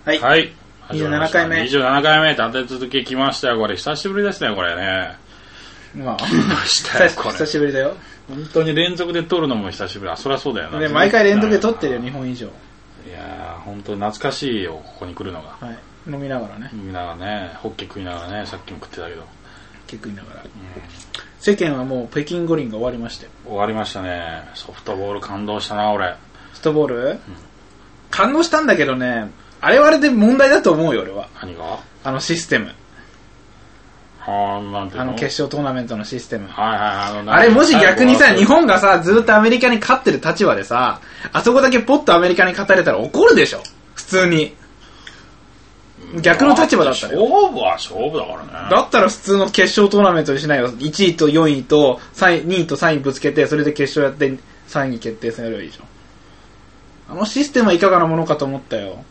はい。 はい。 27回目。 27回目、立て続け来ましたよ。これ、久しぶりですね、これね。 まあ、 来ましたよ、これ。 久しぶりだよ。 本当に連続で撮るのも久しぶり。あ、そりゃそうだよな。 で、毎回連続で撮ってるよ、2本以上。 いやー、本当に懐かしいよ、ここに来るのが。 はい。飲みながらね。 飲みながらね、ホッケ食いながらね、さっきも食ってたけど。ホッケ食いながら。世間はもう北京五輪が終わりまして。 終わりましたね。ソフトボール感動したな、俺。 ソフトボール、感動したんだけどね、あれはあれで問題だと思うよ、俺は。 何が？ あのシステム。 なんていうの？ 決勝トーナメントのシステム。 あれもし逆にさ、日本がさ、ずっとアメリカに勝ってる立場でさ、あそこだけポッとアメリカに勝たれたら怒るでしょ、普通に。逆の立場だったらよ。 勝負は勝負だからね。 だったら普通の決勝トーナメントにしないよ。1位と4位と2位と3位ぶつけて、それで決勝やって3位決定戦やればいいじゃん。あのシステムはいかがなものかと思ったよ。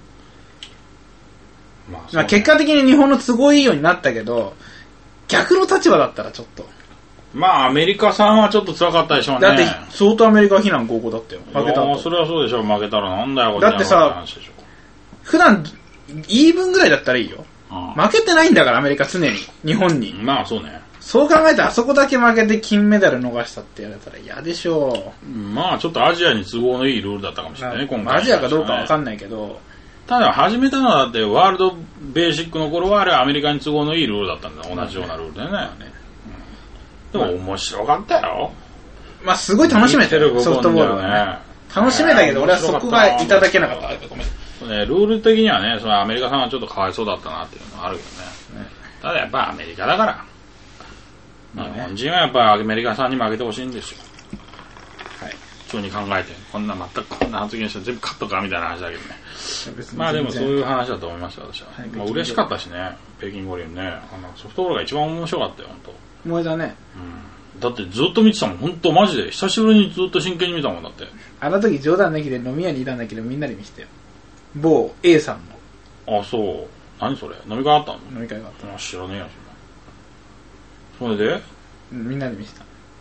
まあ結果的に日本の都合いいようになったけど、逆の立場だったらちょっと。 まあアメリカさんはちょっと辛かったでしょうね。 だって相当アメリカ非難合々だったよ。負けたと。 それはそうでしょ。負けたらなんだよこれ。 だってさ、普段イーブンぐらいだったらいいよ。負けてないんだからアメリカ常に日本に。 まあそうね。 そう考えたらあそこだけ負けて金メダル逃したってやられたら嫌でしょう。 まあちょっとアジアに都合のいいルールだったかもしれないね、今回。 アジアかどうかわかんないけど。 ただ始めたのはだってワールドベーシックの頃はあれアメリカに都合のいいルールだったんだ。同じようなルールでね。でも面白かったよ。 まあすごい楽しめてるソフトボールはね。楽しめたけど俺はそこがいただけなかった。 ルール的にはね、そのアメリカさんはちょっとかわいそうだったなっていうのはあるけどね。ただやっぱアメリカだから。日本人はやっぱアメリカさんに負けてほしいんですよ。はい。普通に考えて、全くこんな発言して全部カットかみたいな話だけどね。まあでもそういう話だと思いますよ、私は。まあ嬉しかったしね、北京五輪ね。ソフトボールが一番面白かったよ、本当。 萌えだね。 だってずっと見てたもん、本当マジで。久しぶりにずっと真剣に見たもんだって。 あの時冗談抜きで飲み屋にいたんだけどみんなで見せてよ。某 A さんの。あ、そう。何それ？飲み会あったの？ 飲み会があった。 知らねえよ、それで？ みんなで見せた。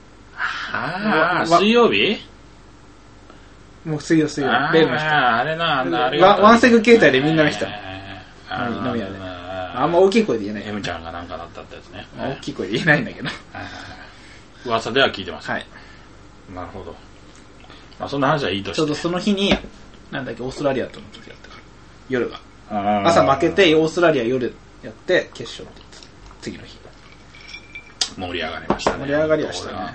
水曜日？ もう水曜。 例の人。あれな、 ワンセグ携帯でみんな見せた。飲み屋で。あんま大きい声で言えない。 M ちゃんがなんかだったってやつね。 大きい声で言えないんだけど。 噂では聞いてます。 はい。 なるほど。まあそんな話はいいとして。 ちょうどその日に、なんだっけ、オーストラリアとの時だったから。夜が。朝負けて、オーストラリア夜やって、決勝って次の日。 盛り上がりましたね。 盛り上がりましたね。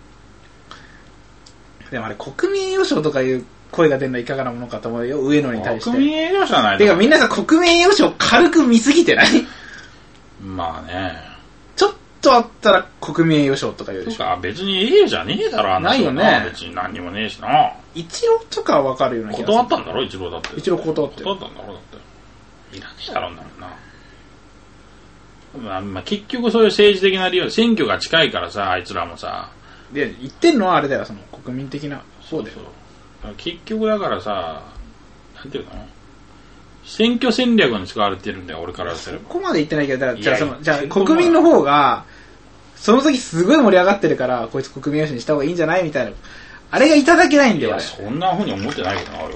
でもあれ、国民栄誉賞とかいう声が出るのはいかがなものかと思うよ、上野に対して。 国民栄誉賞はないてかみんなさ、国民栄誉賞軽く見すぎてない？ まあね。 ちょっとあったら国民栄誉賞とか言うでしょ。 別に栄誉じゃねえだろ、あんなないよね。 別に何にもねえしな。 イチローとかはわかるような気がする。 断ったんだろ、イチローだって。 イチロー断って。 断ったんだろ、だって。いらねえだろ、んだもんな。まあ結局そういう政治的な理由、選挙が近いからさ、あいつらもさ。 で、言ってんのはあれだよ、その国民的な。 そうだよ。結局だからさ、なんていうの？選挙戦略に使われてるんだよ、俺からすれば。 そこまで言ってないけど、じゃあ国民の方が、その時すごい盛り上がってるから、こいつ国民栄誉賞にした方がいいんじゃないみたいな。あれがいただけないんだよ、 そんな風に思ってないけどな、俺は。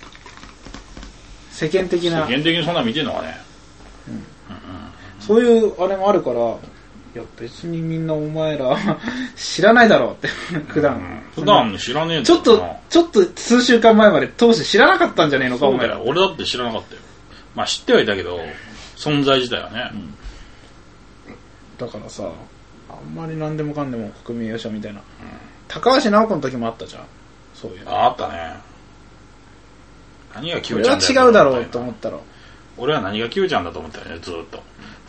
世間的にそんな見てんのかね。 そういうあれもあるから、いや別にみんなお前ら知らないだろうって普段知らねえんだちょっと数週間前まで当時知らなかったんじゃねえのかお前ら。 俺だって知らなかったよ。まあ知ってはいたけど存在自体はね、 だからさ、あんまり何でもかんでも国民栄誉賞みたいな、高橋直子の時もあったじゃん、そういうあったね。何が Q ちゃんだよ。 俺は違うだろうと思ったら、 俺は何が Q ちゃんだと思ったよね、ずっと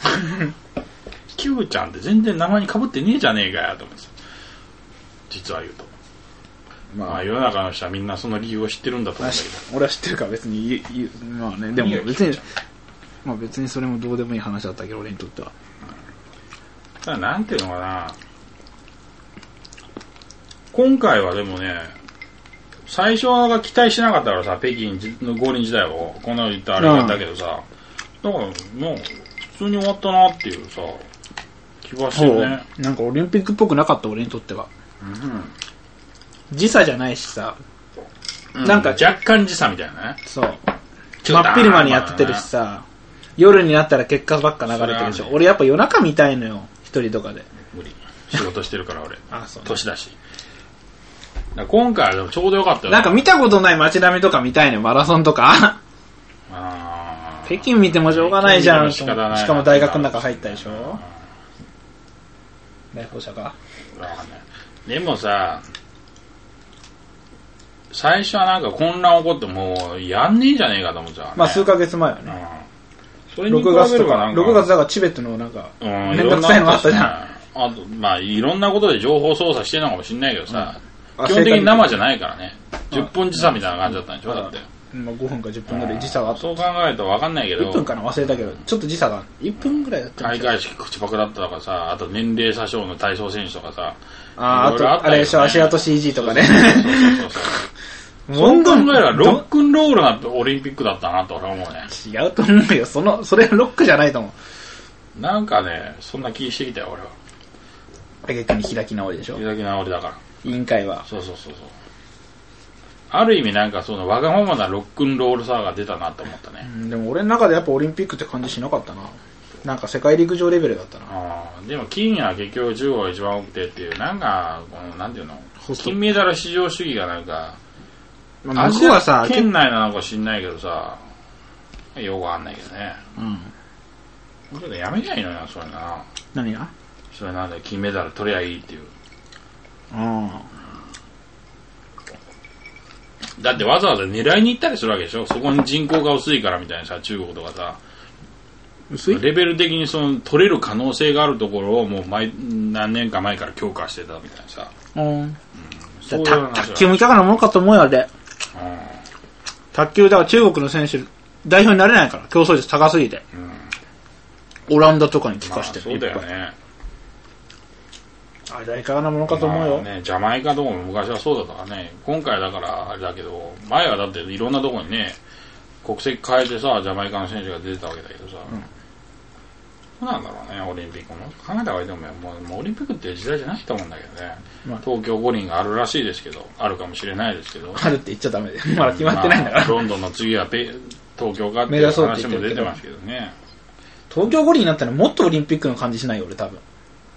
Q ちゃんって全然名前に被ってねえじゃねえかよと思ってさ、実は言うと、まあ世の中の人はみんなその理由を知ってるんだと思うんだけど、 俺は知ってるから別にまあね、でも別にそれもどうでもいい話だったけど俺にとっては。 ただなんていうのかな、今回はでもね、最初は期待しなかったからさ、北京の五輪時代をこんなの言ったらあれだけどさ、だからもう普通に終わったなっていうさ気がしてるね。 なんかオリンピックっぽくなかった、俺にとっては。時差じゃないしさ、なんか若干時差みたいなね。 そう真っ昼間にやっててるしさ、夜になったら結果ばっか流れてるでしょ。俺やっぱ夜中見たいのよ、一人とかで。 無理。仕事してるから俺。 あ、そう、ね。 年だし。今回はでもちょうどよかったよ。 なんか見たことない街並みとか見たいのよ、マラソンとか。北京見てもしょうがないじゃん。しかも大学の中入ったでしょ。ね、放射か。 でもさ、最初はなんか混乱起こってもうやんねえんじゃねえかと思っちゃう、ね。 まあ数ヶ月前はね。 それに比べればなんか 6月だからチベットのなんか、めんどくさいのあったじゃん。 あと、まあいろんなことで情報操作してるのかもしれないけどさ、基本的に生じゃないからね。10分時差みたいな感じだったんでしょ、だって。 まあ5分か10分ぐらい時差があった。 そう考えると分かんないけど。 1分かな忘れたけど、ちょっと時差が1分ぐらいだった。 開会式口パクだったとかさ、あと年齢詐称の体操選手とかさ。 あと、あれでしょ、足跡 CG とかね。 そう考えればロックンロールなオリンピックだったなと俺は思うね。 違うと思うよ。それロックじゃないと思う。なんかね、そんな気してきたよ俺は。 逆に開き直りでしょ。 開き直りだから。 委員会は。 そう。ある意味なんかそのわがままなロックンロールさが出たなと思ったね。 でも俺の中でやっぱオリンピックって感じしなかったな。なんか世界陸上レベルだったな。 でも金は結局中国が一番多くてっていう、なんか、なんていうの、金メダル至上主義がなんか、アジア圏内なのか知んないけどさ、よくわかんないけどね。ちょっとやめりゃいいのよ、それな。 何が？ それなんだよ、金メダル取りゃいいっていう。だってわざわざ狙いに行ったりするわけでしょ。そこに人口が薄いからみたいなさ、中国とかさ。 薄い？ レベル的にその取れる可能性があるところをもう何年か前から強化してたみたいなさ。卓球もいかがなものかと思うよ、あれ。卓球だから中国の選手代表になれないから、競争率高すぎて。オランダとかに聞かしてる。 そうだよね。 あれはいかがなものかと思うよ。 ジャマイカとかも昔はそうだったからね。今回だからあれだけど、前はだっていろんなとこにね、国籍変えてさ、ジャマイカの選手が出てたわけだけどさ。そうなんだろうね、オリンピックも。考えた方がいいと思うよ。もうオリンピックっていう時代じゃないと思うんだけどね。東京五輪があるらしいですけど、あるかもしれないですけど。 あるって言っちゃダメで。まだ決まってないんだから。 ロンドンの次は東京かっていう話も出てますけどね。 東京五輪になったらもっとオリンピックの感じしないよ、俺多分。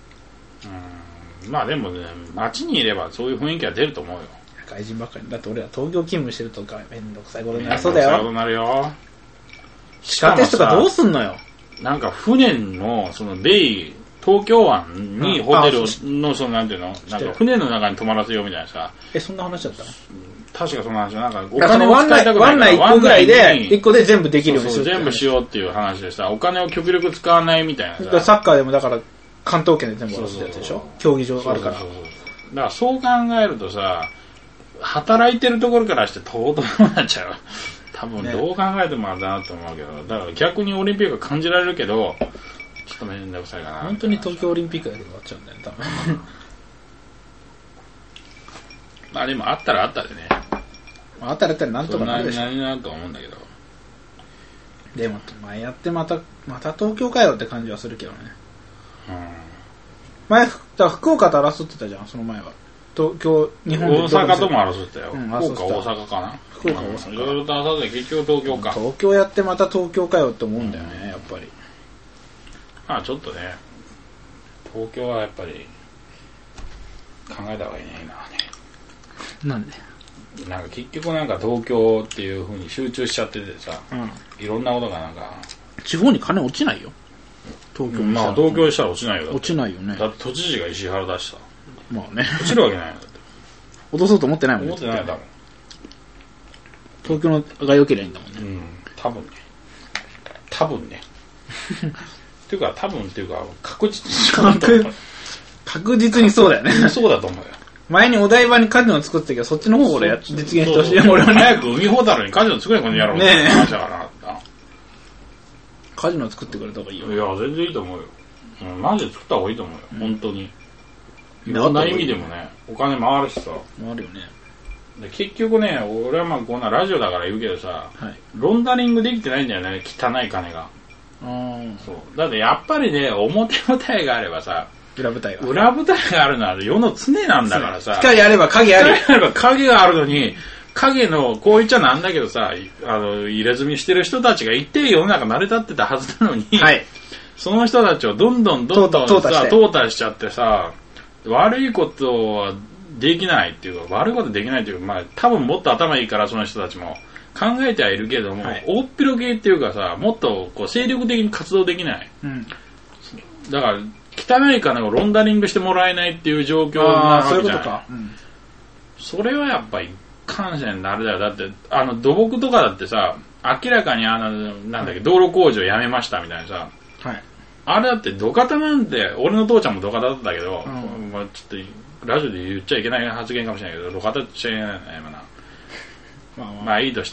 まあでもね、街にいればそういう雰囲気は出ると思うよ。 外人ばっかり。だって俺は東京勤務してるとかめんどくさいことになりそうだよ。 めんどくさいことになるよ。 地下鉄とかどうすんのよ。 なんか船の、その東京湾にホテルの、そのなんていうの、なんか船の中に泊まらせようみたいなさ。 そんな話だったの？ 確かそんな話なんか、 お金を使いたくないから、1個ぐらいで、1個で全部できるようにする。 全部しようっていう話でさ、お金を極力使わないみたいなさ。 サッカーでもだから、関東圏で全部やるやつでしょ？競技場があるから。だからそう考えるとさ、働いてるところからしてとうとうなっちゃう。多分どう考えてもあれだなと思うけど、だから逆にオリンピック感じられるけど、ちょっとめんどくさいかな。 本当に東京オリンピックだけで終わっちゃうんだよね、多分。 まあでもあったらあったでね。 あったらなんとかなるでしょ。 何なと思うんだけど。 でも前やってまた東京かよって感じはするけどね。前福岡と争ってたじゃん、その前は。東京、日本で大阪とも争ってたよ。福岡、大阪かな。 福岡、大阪。 いろいろと争って結局東京か。 東京やってまた東京かよって思うんだよね、やっぱり。 まあちょっとね、東京はやっぱり考えた方がいいね、今はね。 なんで？ なんか結局なんか東京っていう風に集中しちゃっててさ、いろんなことがなんか。 地方に金落ちないよ。東京にまあ東京にしたら落ちないよ。 落ちないよね。 だって都知事が石原出した。 まあね。 落ちるわけないよ。 落とそうと思ってないもんね。思ってないよ、多分。 東京のが良ければいいんだもんね。 多分ね。多分ね。っていうか、多分っていうか、確実に。 確実にそうだよね。 そうだと思うよ。 前にお台場にカジノ作ってたけど、そっちの方俺実現してほしいよ、俺はね。 早く海ほたるにカジノ作れこの野郎って話だからな。 カジノ作ってくれた方がいいよ。 いや、全然いいと思うよ。マジで作った方がいいと思うよ。本当に。いろんな意味でもね、お金回るしさ。 回るよね。 で結局ね、俺はまあこんなラジオだから言うけどさ、ロンダリングできてないんだよね、汚い金が。そう。だってやっぱりね、表舞台があればさ、 裏舞台があるのは世の常なんだからさ。 光あれば影ある。 光あれば影があるのに、 影のこう言っちゃなんだけどさ、入れ墨してる人たちが一定世の中成り立ってたはずなのに、 はい、 その人たちをどんどんさ淘汰しちゃってさ、悪いことはできないっていうか、悪いことできないっていうか、まあ多分もっと頭いいからその人たちも考えてはいるけども、はい、大っぴろげっていうかさ、もっとこう精力的に活動できない、うん、だから汚い金をロンダリングしてもらえないっていう状況なわけじゃない。そういうことか、うん、それはやっぱり感謝になるだよ。だって土木とかだってさ、明らかになんだっけ、道路工事をやめましたみたいなさ、はい、あれだって土方なんて、俺の父ちゃんも土方だったけど、うんまあ、ちょっとラジオで言っちゃいけない発言かもしれないけど、土方って言っちゃいけないよな。まあいいとして、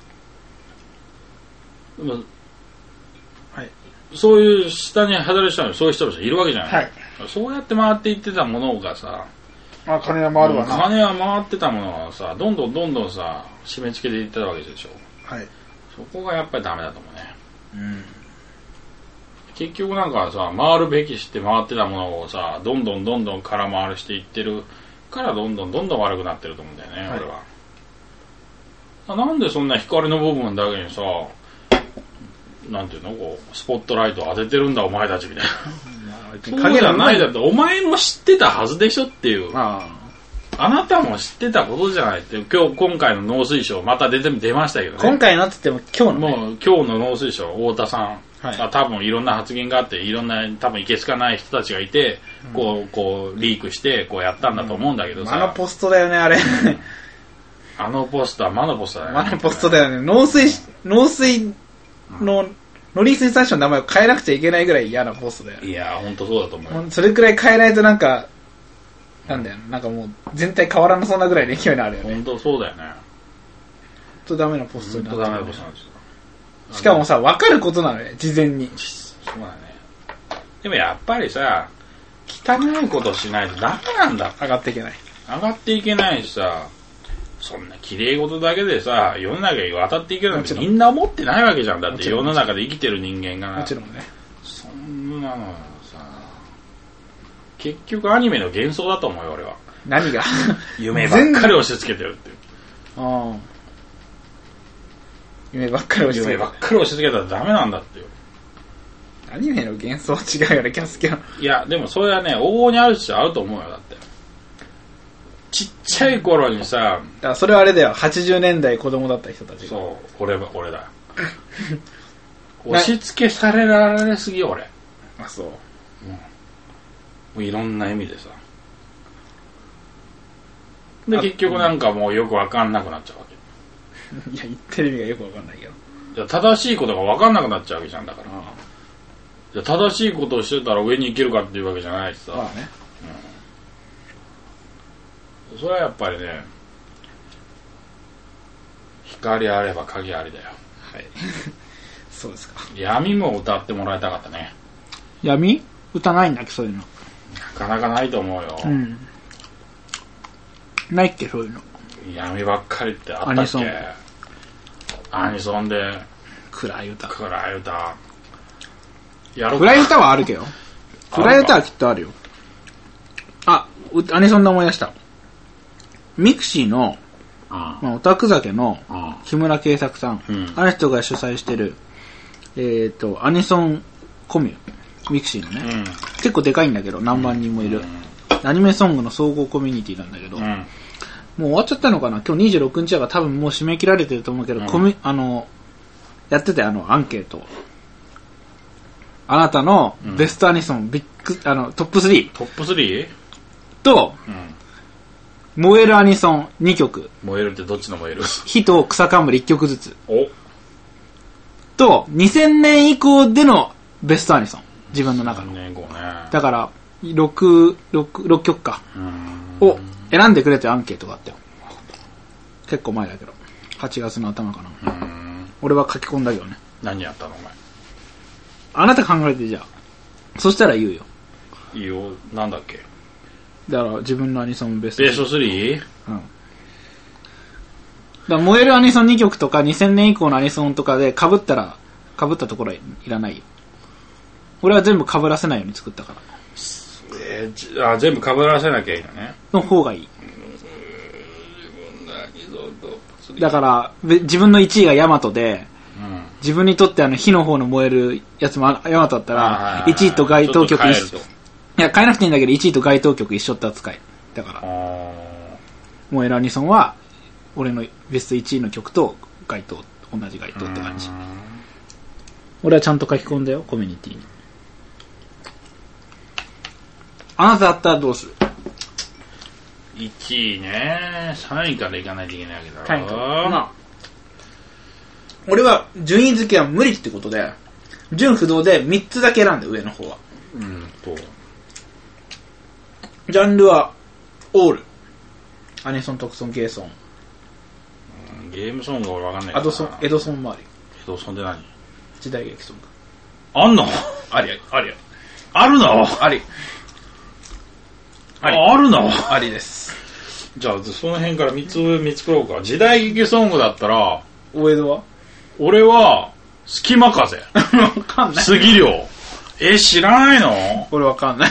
はい、そういう下に働いてる人はそういう人たちいるわけじゃない、はい、そうやって回っていってたものがさ、 金は回るわな。 金は回ってたものがさ、どんどんさ締め付けていってたわけでしょ、はい、そこがやっぱりダメだと思うね、うん、結局なんかさ、回るべきして回ってたものをさ、どんどん空回りしていってるからどんどん悪くなってると思うんだよね、はい、俺は。なんでそんな光の部分だけにさ、なんていうの、こうスポットライトを当ててるんだお前たちみたいな。そうじゃないだって、お前も知ってたはずでしょっていう。あなたも知ってたことじゃないって。今回の農水省また出ましたけどね。 今回のって言っても今日の、ね、 もう今日の農水省太田さん、はい、多分いろんな発言があって、いろんな多分いけつかない人たちがいて、こうリークしてこうやったんだと思うんだけどさ。 ポストだよねあれ。 ポストは魔のポストだよね。ポストだよね。農水の農林水産省の名前を変えなくちゃいけないぐらい嫌なポストだよね。 いや本当そうだと思うよ。 それくらい変えないとなんかなんかもう全体変わらなそうなぐらいの勢いのあるよね。 本当そうだよね。 本当ダメなポストになってる、ね。 本当ダメなポストなんですよ。 しかもさ、分かることなのよ、事前に。 そうだね。でもやっぱりさ、汚いことしないとダメなんだ。 上がっていけない。 上がっていけないしさ、そんな綺麗事だけでさ、世の中に渡っていけるなんてみんな思ってないわけじゃん。だって世の中で生きてる人間が。 もちろんね。 そんなのさ、結局アニメの幻想だと思うよ、俺は。 何が夢ばっかり押し付けてるっていう。 ああ。夢ばっかり押し付けたらダメなんだってよ。 アニメの幻想違うよね、キャスケの。 いや、でもそれはね、往々にあるっちゃあると思うよ、だって。ちっちゃい頃にさ、 それはあれだよ、80年代子供だった人たちが。 そう、俺だ。押し付けされられすぎよ、俺。 あ、そう。 もういろんな意味でさ。で、結局なんかもうよくわかんなくなっちゃうわけ。 いや、言ってる意味がよくわかんないけど。 いや、正しいことがわかんなくなっちゃうわけじゃんだから。いや、正しいことをしてたら上に行けるかっていうわけじゃないしさ。まあね。うん。それはやっぱりね、光あれば影ありだよ。 はい。そうですか。 闇も歌ってもらいたかったね。 闇？歌ないんだっけ、そういうの。なかなかないと思うよ。 うん。ないっけ、そういうの。 闇ばっかりってあったっけ？アニソンで暗い歌やろうか。 暗い歌はあるけど、暗い歌はきっとあるよ。アニソンで思い出した。ミクシーのオタク酒の木村圭作さん、あの人が主催してるアニソンコミュ、ミクシーのね、結構でかいんだけど何万人もいる、アニメソングの総合コミュニティなんだけど、もう終わっちゃったのかな。今日26日だから多分もう締め切られてると思うけど、やっててアンケート。あなたのベストアニソン、トップ 3。 トップ 3？ と、燃えるアニソン2曲。 燃えるってどっちの燃える？ 火と草冠1曲ずつ。 おと、2000年以降でのベストアニソン。自分の中の。 2000年以降ね。 だから、6曲か。を選んでくれてアンケートがあったよ。結構前だけど。8月の頭かな。俺は書き込んだけどね。 何やったのお前。 あなた考えてじゃあ。そしたら言うよ。 いいよ。なんだっけ。 だから自分のアニソンベスト 3？ うん。だから燃えるアニソン2曲とか2000年以降のアニソンとかで被ったところはいらないよ。俺は全部被らせないように作ったから。全部被らせなきゃいいのね。 の方がいい。 自分のアニだから自分の1位がヤマトで、自分にとって火の方の燃えるやつもヤマトだったら1位と該当曲一緒。いや変えなくていいんだけど1位と該当曲一緒って扱いだから、燃えるアニソンは俺のベスト1位の曲と該当同じ該当って感じ。俺はちゃんと書き込んだよコミュニティに。あなただったらどうする ？1位ね、3位からいかないといけないわけだろ。 まあ、俺は順位付けは無理ってことで、順不動で3つだけ選んで、上の方は。ジャンルはオール、アニソン、特ソン、ゲーソン。 ゲームソングは俺わかんないけど。 エドソンもあるよ。 エドソンって何？ 時代劇ソング。 あんの？ あり。 あるの？ あり。 あるの？ ありです。 じゃあその辺から3つ見つくろうか。時代劇ソングだったら、 大江戸は？ 俺は隙間風。 わかんない。 杉良。知らないの？ 俺わかんない。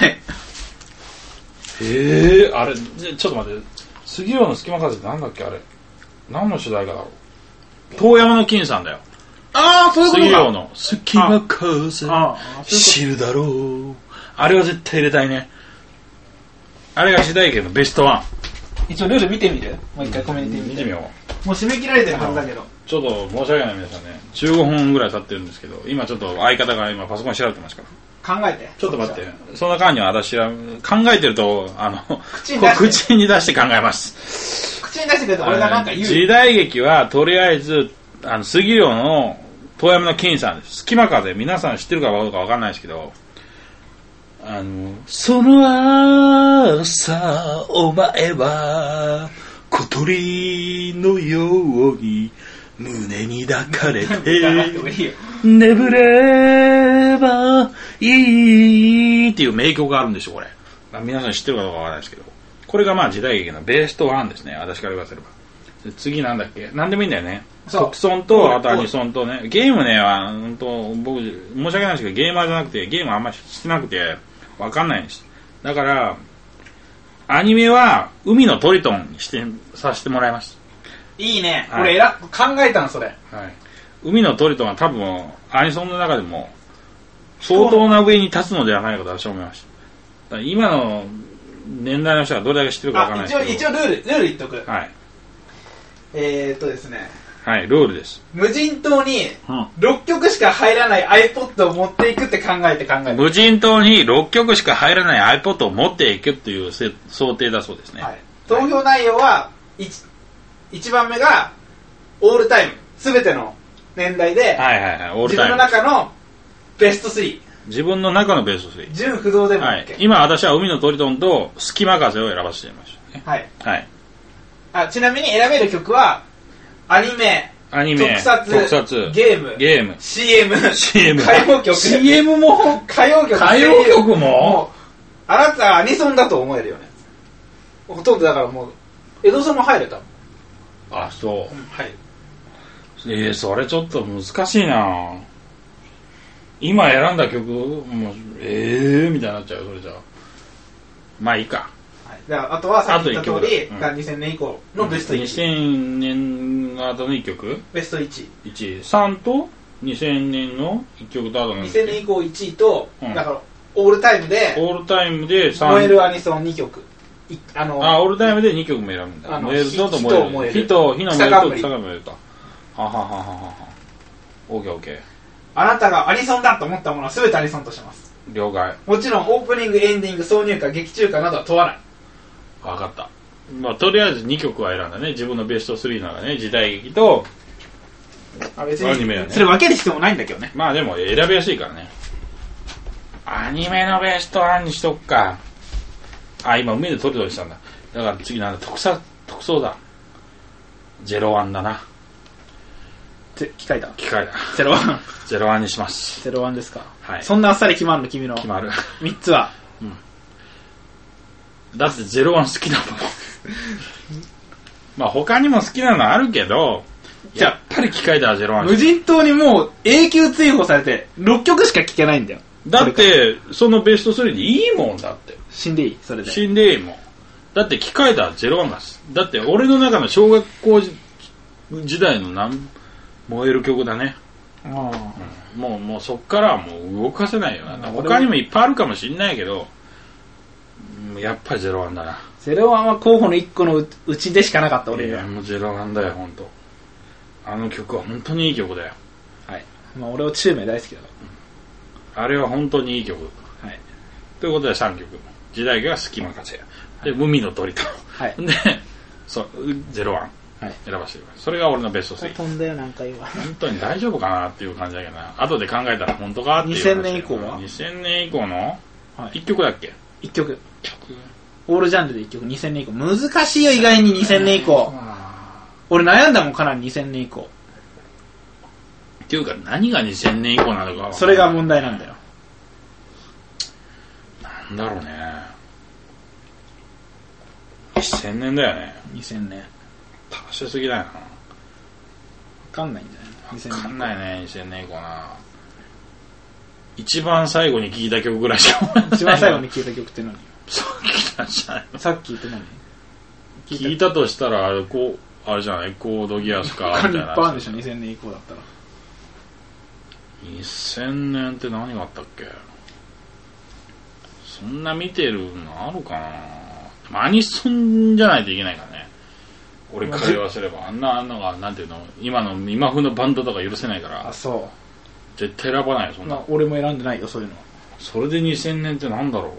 あれちょっと待って。杉良の隙間風ってなんだっけあれ？何の主題歌だろう？遠山の金さんだよ。 ああ、そういうことか。 杉良の隙間風知るだろう。あれは絶対入れたいね。あれが時代劇のベストワン。 一応ルール見てみる？もう一回コメント見てみよう。もう締め切られてるはずだけど。 ちょっと申し訳ない皆さんね。15分ぐらい経ってるんですけど、今ちょっと相方が今パソコン調べてますから。 考えて。 ちょっと待って。その間には私は考えてると、口に出して考えます。 口に出してくれと俺がなんか言う。 時代劇はとりあえず、杉良の遠山の金さんです。隙間風、皆さん知ってるかどうかわかんないですけど、その朝お前は小鳥のように胸に抱かれて眠ればいいっていう名曲があるんですよこれ。皆さん知ってるかどうかわからないですけど、これがまあ時代劇のベストワンですね。私から言わせれば。次なんだっけ？なんでもいいんだよね。特ソンとあとアニソンとね。ゲームねは僕申し訳ないですけどゲーマーじゃなくてゲームあんまりしてなくてわかんないんです。だからアニメは海のトリトンにさせてもらいます。 いいね。俺考えたのそれ。 はい。海のトリトンは多分アニソンの中でも相当な上に立つのではないかと私は思いました。今の年代の人がどれだけ知ってるかわからないですけど。 一応ルール言っとく。 はい。 ですね。 はい、ルールです。 無人島に6曲しか入らない iPod を持っていくって考えて。 無人島に6曲しか入らない iPod を持っていくっていう想定だそうですね。はい。 投票内容は 1番目がオールタイム。すべての年代で、自分の中のベスト3。 自分の中のベスト3。 順不動でも OK。はい、 今私は海のトリトンと隙間風を選ばせていました、ね。 はい。 はい。 ちなみに選べる曲は、アニメ、特撮、ゲーム、CM、歌謡曲。 CM も歌謡曲もあなたはアニソンだと思えるよね。ほとんどだからもう、エドソンも入れた。 あ、そう。 はい。 それちょっと難しいな今選んだ曲、もう、みたいになっちゃうよ、それじゃあ。まあいいか。 あとはさっき言った通り、2000年以降のベスト1。 2000年の後の1曲ベスト1。 3と2000年の1曲と後の 2000年以降1位と、だからオールタイムで 3 燃えるアニソン2曲。 オールタイムで2曲も選ぶんだ。燃えると燃える。火の燃えると草が燃えるか。は。オーケー。 あなたがアニソンだと思ったものは全てアニソンとします。 了解。 もちろんオープニング、エンディング、挿入歌、劇中歌などは問わない。 分かった。まあとりあえず2曲は選んだね。自分のベスト3ならね、時代劇と別にアニメはね。それ分ける必要もないんだけどね。 まあでも選びやすいからね。アニメのベスト1にしとくか。今海でトリトリしたんだ。だから次なんだ、特捜だ。01だな。 機械だ。 01にします。 01ですか。 はい。 そんなあっさり決まるの君の。 決まる。 3つは。 だって01好きだもん。まあ他にも好きなのあるけど、やっぱり機械だ01。 無人島にもう永久追放されて6曲しか聴けないんだよ。 だってそのベスト3でいいもんだって。 死んでいいそれで。 死んでいいもん。 だって機械だ01がだって俺の中の小学校時代の燃える曲だね。もうそっからはもう動かせないよな。他にもいっぱいあるかもしんないけど、やっぱり01だな。 01は候補の1個のうちでしかなかった俺が。 もう01だよ本当。あの曲は本当にいい曲だよ。 はい。まあ俺は中名大好きだから。 あれは本当にいい曲。 はい。 ということで3曲。時代が隙間風。で、海の鳥と。 はい。 で、01。はい、選ばせてくれ。それが俺のベスト3。 飛んだよ何回は。 本当に大丈夫かなっていう感じだけどな。後で考えたら本当かっていう。 2000年以降は ?2000 年以降の1曲だっけ ?1 曲。オールジャンルで1曲2000年以降。難しいよ意外に2000年以降。俺悩んだもんかなり2000年以降。 っていうか何が2000年以降なのか。 それが問題なんだよ。 なんだろうね。2000年だよね。 2000年。 足しすぎだよな。わかんないんじゃない？ わかんないね、2000年以降な。一番最後に聴いた曲ぐらいしか思えない。 一番最後に聴いた曲って何？ さっきなんじゃないの？ さっきって何？ 聞いたとしたら、あれじゃない、コードギアスか。 他にいっぱいあるでしょ、2000年以降だったら。 2000年って何があったっけ？そんな見てるのあるかな？アニソンじゃないといけないからね。俺から言わせれば、あんなのが、なんていうの、今風のバンドとか許せないから。 あ、そう。 絶対選ばないよ、そんな。 まあ、俺も選んでないよ、そういうの。 それで2000年ってなんだろう。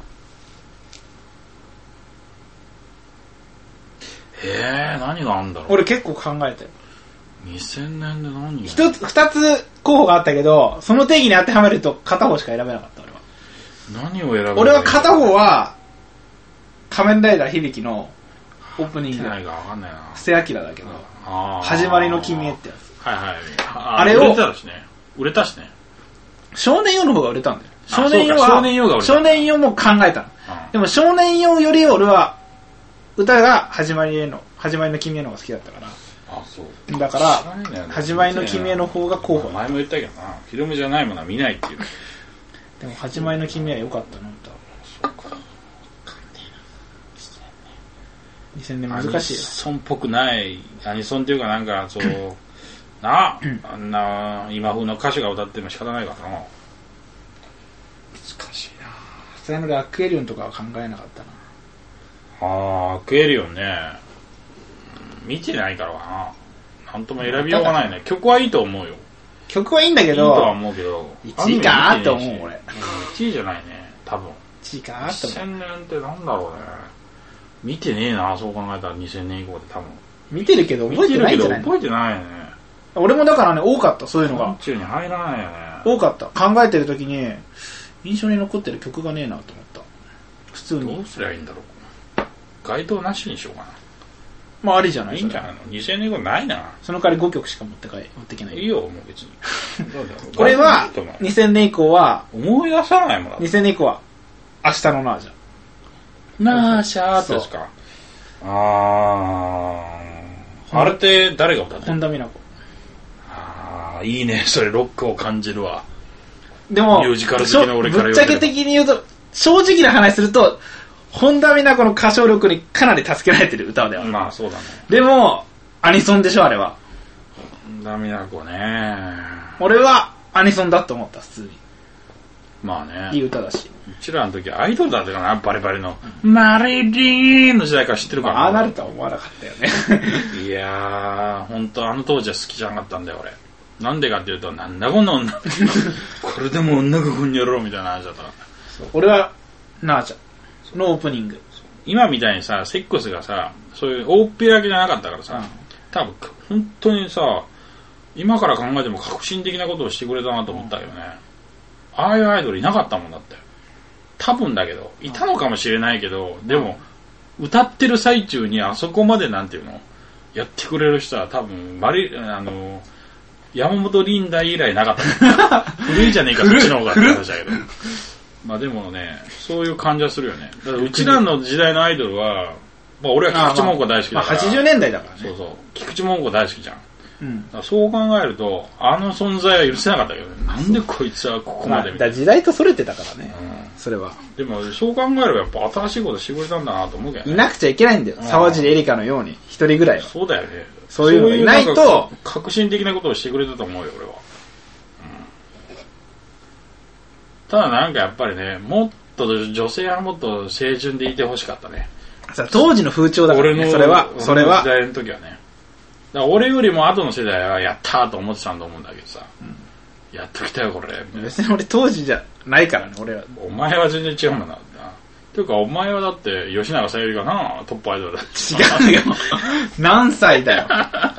何があんだろう。 俺結構考えたよ。 2000年で何が二つ候補があったけど、その定義に当てはめると片方しか選べなかった、俺は。 何を選ぶ？ 俺は片方は、仮面ライダー響のオープニング。布施明だけど、始まりの君へってやつ。 はいはい。 あれを、 売れたしね。 少年用の方が売れたんだよ。 少年用も考えたの。でも少年用より俺は、歌が始まりの君への方が好きだったから。 あ、そう。 だから、始まりの君への方が候補。 前も言ったけどな、フィルムじゃないものは見ないっていう。 でも始まりの君は良かったな、 歌。そうか。 2000年難しいよ。 アニソンっぽくない、アニソンっていうかなんかそう、あんな今風の歌手が歌っても仕方ないからな。難しいな。 普通のアクエリオンとかは考えなかったな。 アクエリオンね、見てないからな。なんとも選びようがないね。曲はいいと思うよ。 曲はいいんだけど、 いいとは思うけど、 1位かーって思う俺。 1位じゃないね、多分。 1位かーって思う。2000年ってなんだろうね。見てねえな、そう考えたら2000年以降で多分。 見てるけど覚えてないんじゃないの？ 覚えてないね。 俺もだからね、多かった、そういうのが。 中に入らないよね。 多かった。考えてる時に、印象に残ってる曲がねえなと思った。普通に。 どうすりゃいいんだろう。該当なしにしようかな。 まあありじゃない？ いいんじゃないの？ 2000年以降ないな。 その代わり5曲しか持ってけない。 いいよ、もう別に。 これは、2000年以降は、 思い出さないもんだ。 2000年以降は、明日のナージャ。 ナーシャーってですか。あれって誰が歌ってる？ 本田美奈子。いいね、それロックを感じるわ。 でも、 ミュージカル好きな俺から言われる。 ぶっちゃけ的に言うと、正直な話すると、本田美奈子の歌唱力にかなり助けられてる歌では。 まあそうだね。 でも、アニソンでしょ、あれは。 本田美奈子ね。 俺はアニソンだと思った、普通に。 まあね。 いい歌だし。 うちらの時アイドルだったかな、バリバリの。マリリーンの時代から知ってるからな。 ああなるとは思わなかったよね。 いやー、ほんとあの当時は好きじゃなかったんだよ、俺。なんでかっていうと、なんだこの女。これでも女がこんにやろうみたいな話だったから。 俺は、ナーチャのオープニング。 今みたいにさ、セックスがさ、そういう大っぴらげじゃなかったからさ、多分、本当にさ、今から考えても革新的なことをしてくれたなと思ったけどね。ああいうアイドルいなかったもんだって。多分だけど、いたのかもしれないけど、でも、歌ってる最中にあそこまでなんていうのやってくれる人は多分、山本リンダ以来なかった。古いじゃねえか、そっちの方がって話だけど。まあでもね、そういう感じはするよね。だからうちらの時代のアイドルは、まあ俺は菊池桃子大好きだから。 まあ80年代だからね。 そうそう。菊池桃子大好きじゃん。うん、そう考えると、あの存在は許せなかったけどね。なんでこいつはここまでみたいな。 時代とそれてたからね。 それは。 でもそう考えればやっぱ新しいことしてくれたんだなと思うけどね。 いなくちゃいけないんだよ。沢尻エリカのように。一人ぐらいは。 そうだよね。 そういうのがいないと。 革新的なことをしてくれたと思うよ、俺は。ただなんかやっぱりね、もっと女性はもっと清純でいてほしかったね。 当時の風潮だからね、それは。 俺の時代の時はね。だから俺よりも後の世代はやったーと思ってたんだと思うんだけどさ。やっときたよ、これ。 別に俺当時じゃないからね、俺は。 お前は全然違うんだな。ていうか、お前はだって、吉永小百合がな、トップアイドルだ。 違うよ。何歳だよ。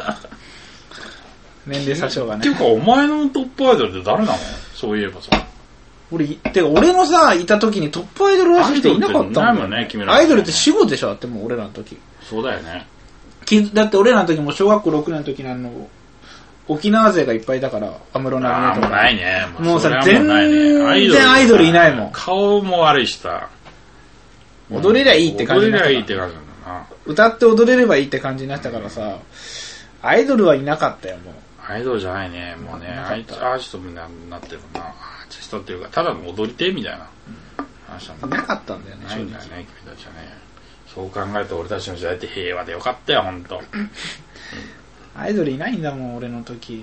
年齢差しようがね。 っていうか、お前のトップアイドルって誰なの？そういえばさ。 俺のさ、いた時にトップアイドルらしい人いなかったんだよね。 アイドルって死後でしょ？だってもう俺らの時。 そうだよね。 だって俺らの時も小学校6年の時に沖縄勢がいっぱいいたから、安室奈美恵とか。 もうないね。 もうさ、全然アイドルいないもん。 顔も悪いしさ。 踊れりゃいいって感じになった。 踊れりゃいいって感じなんだな。 歌って踊れればいいって感じになったからさ、アイドルはいなかったよ、もう。 アイドルじゃないね。もうね、アーティストみたいになってるな。アーティストっていうか、ただの踊り手みたいな話だもん。 なかったんだよね、 ないんだよね、君たちはね。そう考えると俺たちの時代って平和でよかったよ、ほんと。 アイドルいないんだもん、俺の時。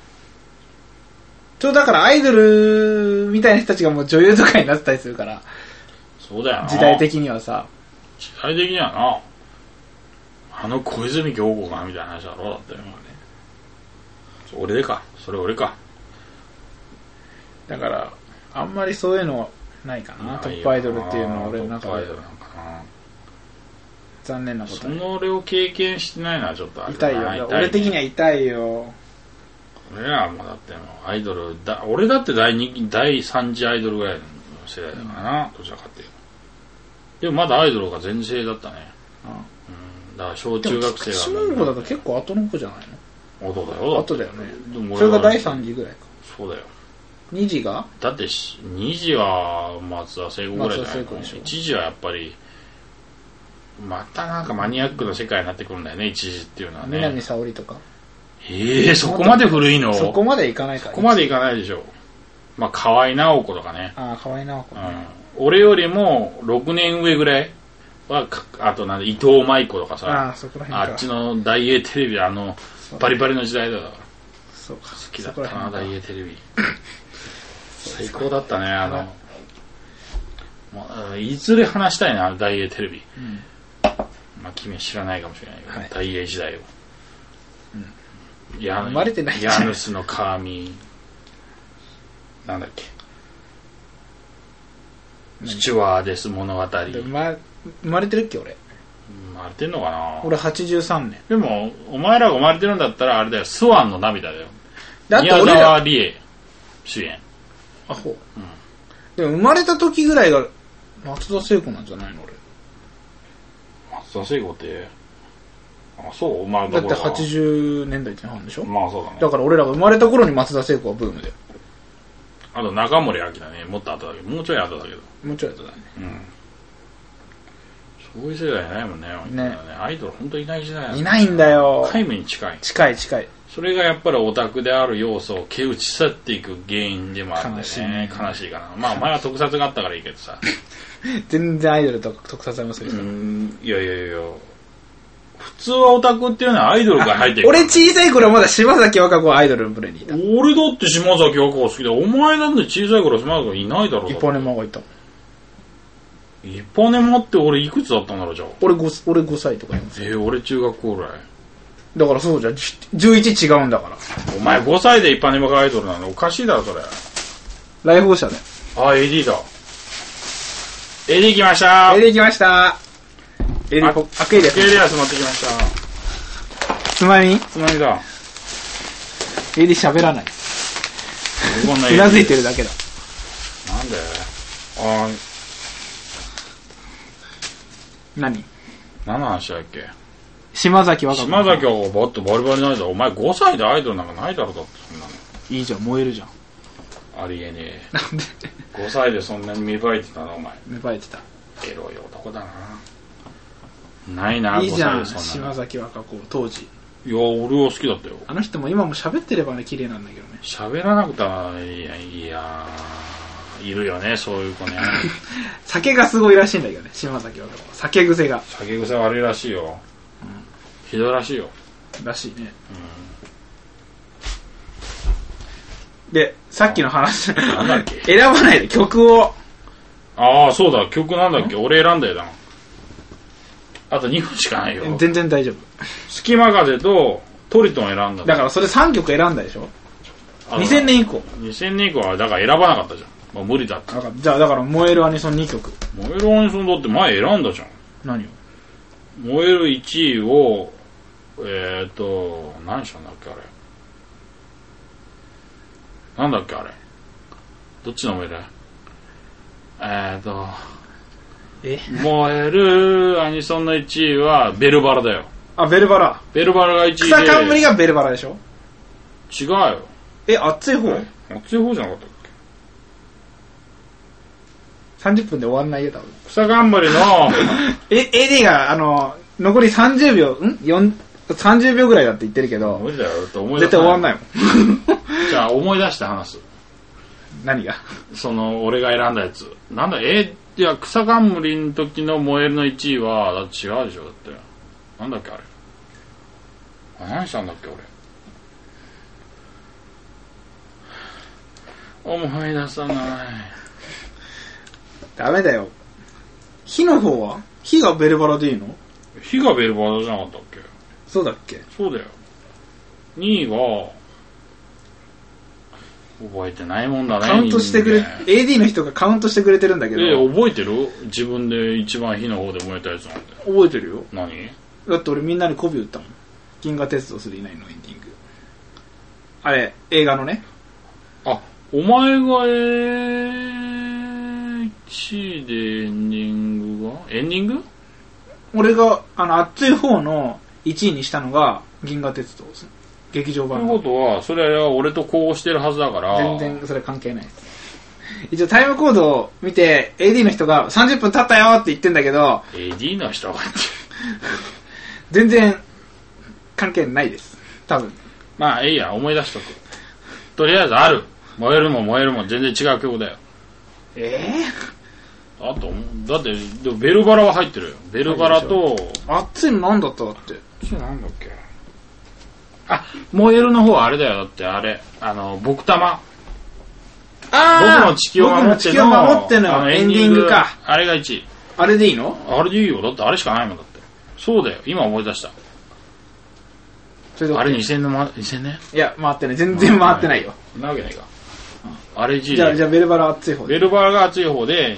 だからアイドルみたいな人たちがもう女優とかになってたりするから。 そうだよな。 時代的にはさ。 時代的にはな。小泉京子がみたいな話だろ、だってよ。俺か。それ俺か。 だから、あんまりそういうのないかな。トップアイドルっていうのは俺の中で。トップアイドルなんかな。残念なこと。 そのを経験してないのはちょっとあれだな。痛いよ。俺的には痛いよ。 俺らはもうだってもうアイドル俺だって第3次アイドルぐらいの世代だからな、どちらかっていうと。でもまだアイドルが全盛だったね。だから小中学生が。 菊池桃子だと結構後の子じゃないの？後だよ。 後だよね。それが第3次ぐらいか。 そうだよ。 2次が？ だって2次は松田聖子ぐらいじゃないの。1次はやっぱりまたなんかマニアックな世界になってくるんだよね、1次っていうのはね。 南沙織とか。 そこまで古いの？ そこまでいかないか。 そこまでいかないでしょ。まあ河合直子とかね。 河合直子、ね。 俺よりも6年上ぐらいは、あと伊藤舞子とかさ、あっちの大英テレビ、バリバリの時代だから。 そうか。 好きだったな、大英テレビ。最高だったね、いずれ話したいな、大英テレビ。まあ、君は知らないかもしれないけど、大英時代を。 生まれてないじゃん。 ヤヌスの鏡、なんだっけ。スチュワーデス物語。 生まれてるっけ俺。 生まれてんのかな。 俺83年。 でもお前らが生まれてるんだったらあれだよ、スワンの涙だよ。 だって宮沢りえ主演。 でも生まれた時ぐらいが松田聖子なんじゃないの俺。 松田聖子ってそうまあだって80年代前半でしょ。 まあそうだね。 だから俺らが生まれた頃に松田聖子はブームで。 あと中森明菜ね、もっと後だけど、もうちょい後だけど。 もうちょい後だね。 そういう世代ないもんね。アイドル本当いない時代なんいないんだよ。 皆無に近い。 近い。 それがやっぱりオタクである要素を蹴打ち去っていく原因でもあるんだよね。悲しいかな。まあお前は特撮があったからいいけどさ。 全然アイドルと特撮ありますよ。 いや。普通はオタクっていうのはアイドルが入ってる。 俺小さい頃はまだ島崎和歌子はアイドルの部類にいた。 俺だって島崎和歌子好きだ。お前なんで小さい頃島崎和歌子いないだろう。 イパネマがいた。 イパネマって俺いくつだったんだろうじゃあ。 俺5歳とか俺中学校ぐらい。 だからそうじゃん。11違うんだから。 お前5歳でイパネマがアイドルなのおかしいだろそれ。 来訪者だよ。 AD だ。AD 来ました。 AD 来ました。アクエリアス。 アクエリアス持ってきました。 つまみだ。 AD 喋らない。うなずいてるだけだ。 なんで何の話だっけ。 島崎和歌子。 島崎和歌子バッとバリバリないだろ。お前5歳でアイドルなんかないだろだってそんなの。 いいじゃん、燃えるじゃん。 ありえねえ。 なんで 5歳でそんなに芽生えてたなお前。 芽生えてた。 エロい男だな。ないな。 いいじゃん、島崎和歌子当時。 いや俺は好きだったよ。 あの人も今も喋ってればね綺麗なんだけどね。 喋らなくてはいやいるよね、そういう子ね。 酒がすごいらしいんだけどね、島崎は。酒癖が。 酒癖悪いらしいよ。ひどいらしいよ。 らしいね。で、さっきの話。 なんだっけ選ばないで曲を。 ああ、そうだ、曲なんだっけ俺選んだよな。あと2分しかないよ。 全然大丈夫。 隙間風とトリトン選んだ。 だからそれ3曲選んだでしょ ?2000 年以降。 2000年以降はだから選ばなかったじゃん。もう無理だって。 じゃあだから燃えるアニソン2曲。 燃えるアニソンだって前選んだじゃん。 何を燃える1位を、何したんだっけあれ。なんだっけあれ。どっちの燃える燃えるアニソンの1位はベルバラだよ。 あ、ベルバラ。 ベルバラが1位で。 草冠がベルバラでしょ違うよ。 熱い方熱い方じゃなかったっけ ?30 分で終わんないよ、多分。 草冠の、 AD が、残り30秒、30秒ぐらいだって言ってるけど、 無理だよって思い出絶対終わんないもん。 じゃあ思い出して話す。 何が俺が選んだやつ。なんだ、いや、草冠の時の燃えるの1位は、だって違うでしょ、だって。なんだっけ、あれ。何したんだっけ、俺。思い出さない。 ダメだよ。火の方は火がベルバラでいいの？ 火がベルバラじゃなかったっけ？ そうだっけ？ そうだよ。2位が、覚えてないもんだね。 カウントしてくれ、AD の人がカウントしてくれてるんだけど。 覚えてる？自分で一番火の方で燃えたやつなんで。 覚えてるよ。 何？ だって俺みんなに媚び打ったもん。銀河鉄道999のエンディング。あれ、映画のね。 あ、お前が1位でエンディングが？エンディング？ 俺が、熱い方の1位にしたのが銀河鉄道です。劇場版の。 ということは、それは俺とこうしてるはずだから。 全然それ関係ないです。一応タイムコードを見て AD の人が30分経ったよって言ってんだけど AD の人が全然関係ないです多分。 まあいいや、思い出しとく。とりあえずある。燃えるもん燃えるもん全然違う曲だよ。あとだってでもベルバラは入ってるよ。ベルバラと熱いのなんだっただって。 なんだっけ。あ、燃えるの方はあれだよ。だってあれ僕玉。僕の地球を守ってのエンディングか。 あれが1位。 あれでいいの？ あれでいいよ。だってあれしかないもんだって。そうだよ。今思い出した。あれ2000年？ いや、回ってない。全然回ってないよ。 なわけないか。あれ1位。 じゃあベルバラ熱い方で。ベルバラが熱い方で、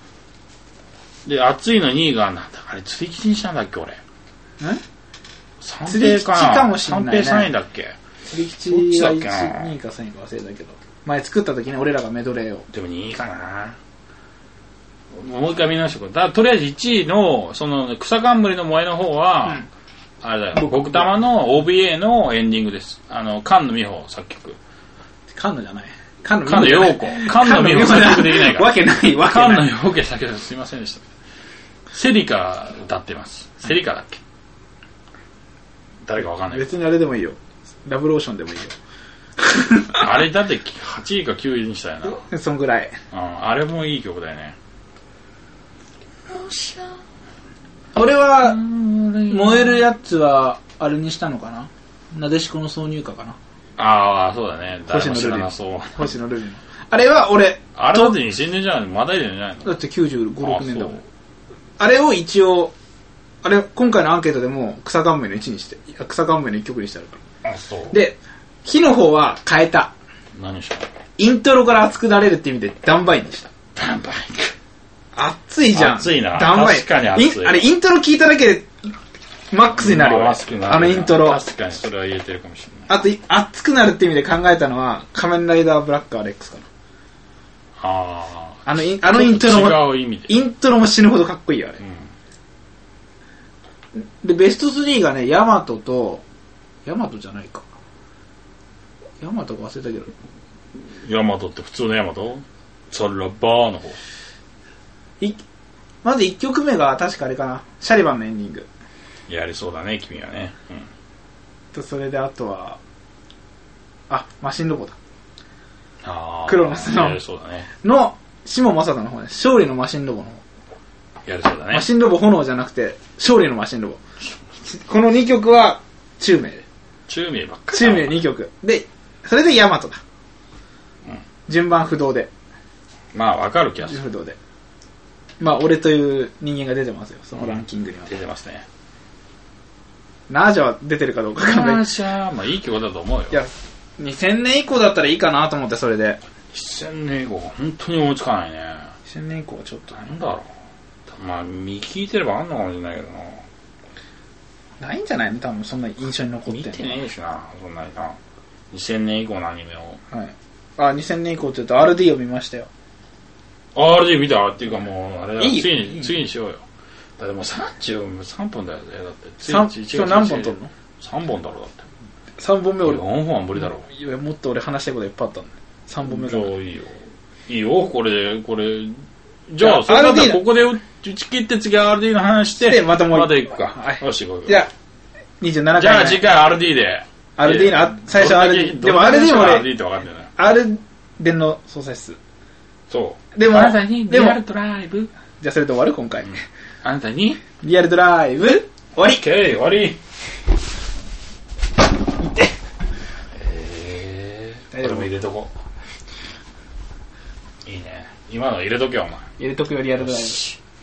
熱いの2位が、なんだ、あれ釣り吉にしたんだっけ、俺。三平かな？ 釣り吉かもしんないね。 三平3位だっけ？ 釣り吉が2位か3位か忘れたけど。前作った時に俺らがメドレーを。 でも2位かな。もう一回見直してこれ。とりあえず1位の、草冠の萌えの方は、あれだよ。僕玉の OBA のエンディングです。菅野美穂作曲。 菅野じゃない。 菅野陽子。菅野美穂作曲できないから。 わけない。菅野陽子作曲すいませんでした。セリカ歌ってます。セリカだっけ？誰かわかんない。 別にあれでもいいよ。ラブローションでもいいよ。 あれだって8位か9位にしたよな。そんぐらい。 あれもいい曲だよね。 俺は燃えるやつはあれにしたのかな。なでしこの挿入歌かな。 ああ、そうだね。 星野ルリ。 星野ルリの。あれは俺。 あれだって2000年じゃないの？まだいるんじゃないの？ だって95、6年だもん。あれを一応、今回のアンケートでも草冠の1にして、草冠の1曲にしてあるから。 あ、そう。 で、火の方は変えた。 何したの？ イントロから熱くなれるって意味でダンバインにした。 ダンバイン。 熱いじゃん。 熱いな。 ダンバイン。 確かに熱い。 あれイントロ聞いただけでマックスになるよ。イントロ。 確かにそれは言えてるかもしれない。 あと、熱くなるって意味で考えたのは仮面ライダーブラックアレックスかな。あのイントロも、イントロも死ぬほどかっこいいよ、あれ。で、ベスト3がね、ヤマトじゃないか。ヤマトか忘れたけど。 ヤマトって普通のヤマト？ザラバーの方。 まず1曲目が確かあれかな。シャリバンのエンディング。 やりそうだね、君はね。 それであとは、マシンロボだ。 ああ。 クロノスの。 やりそうだね。 の下正人の方ね。勝利のマシンロボの方。 やるそうだね。 マシンロボ炎じゃなくて、勝利のマシンロボ。この2曲は、中名で。 中名ばっかり。 中名2曲。で、それでヤマトだ。 うん。 順番不動で。 まあ、わかる気がする。 不動で。まあ、俺という人間が出てますよ、そのランキングには。 出てますね。 ナージャは出てるかどうかわかんない。 ナージャまあいい曲だと思うよ。 いや、2000年以降だったらいいかなと思って、それで。 2000年以降、本当に思いつかないね。 2000年以降はちょっと。 なんだろう。まあ、見聞いてればあんのかもしれないけどな。 ないんじゃないの多分そんな印象に残ってんの。 見てねえしな、そんなにな。2000年以降のアニメを。 はい。あ、2000年以降って言うと RD を見ましたよ。 RD 見たっていうかもう、あれだ、 いい次にしようよ。だってもう33本だよね、だって。 今日何本撮るの ?3 本だろ、だって。 3本目俺。 4本は無理だろ。 いや、もっと俺話したいこといっぱいあったんだ。3本目から。 じゃあいいよ。いいよ、これ。じゃあ、それだったらここで打ち切って次 RD の話して、 で、またもうまた行くか。 はい。 よし、行こう。 じゃあ、27回。 じゃあ次回 RD で。 RD の、最初 RD。でも RD も俺、 RD って分かんないな。 R 電の操作室。 そう。 でも、 あなたにリアルドライブ。 じゃあそれで終わる今回。 あなたにリアルドライブ終わり。 OK、終わり。これも入れとこう。いいね。今の入れとけよ、お前。 入れとくよ、リアルドライブ。